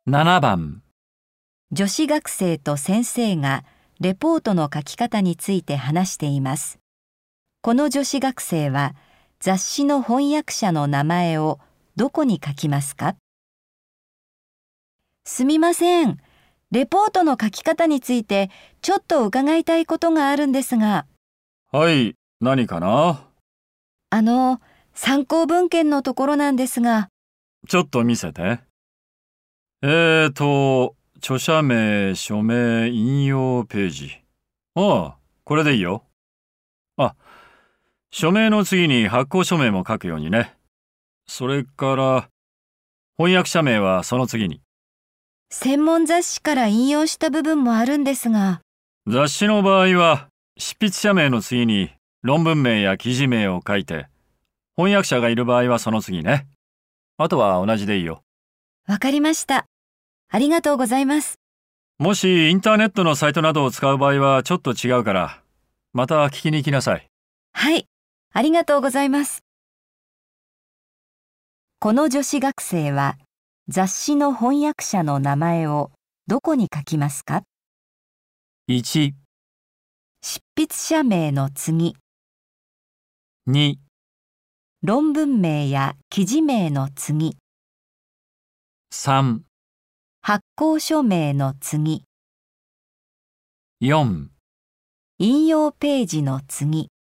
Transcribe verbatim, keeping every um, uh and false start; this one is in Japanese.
ななばん、 女子学生と先生がレポートの書き方について話しています。この女子学生は雑誌の翻訳者の名前をどこに書きますか？すみません。レポートの書き方についてちょっと伺いたいことがあるんですが。 はい、何かな？ あの、参考文献のところなんですが。 ちょっと見せて。えーと、著者名、署名、引用ページ。ああ、これでいいよ。あ、署名の次に発行署名も書くようにね。それから、翻訳者名はその次に。 専門雑誌から引用した部分もあるんですが。 雑誌の場合は、執筆者名の次に論文名や記事名を書いて、翻訳者がいる場合はその次ね。あとは同じでいいよ。 わかりました。ありがとうございます。 もしインターネットのサイトなどを使う場合はちょっと違うから、また聞きに来なさい。 はい、ありがとうございます。この女子学生は雑誌の翻訳者の名前をどこに書きますか？ いち、 執筆者名の次、 に、 論文名や記事名の次、 さん、 発行書名の次、 よん。 引用ページの次。